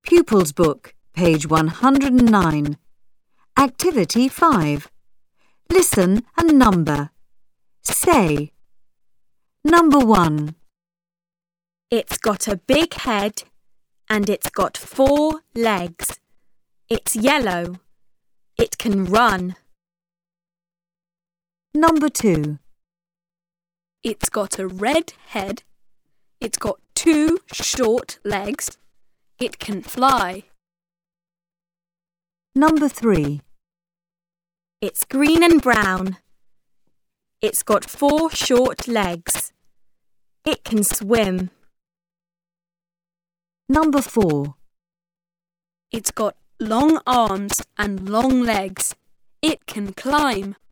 Pupils Book, page 109. Activity 5. Listen and number. Say. Number 1. It's got a big head and it's got 4 legs. It's yellow. It can run. Number 2. It's got a red head. It's got 2 short legs. It can fly. Number 3. It's green and brown. It's got 4 short legs. It can swim. Number 4. It's got long arms and long legs. It can climb.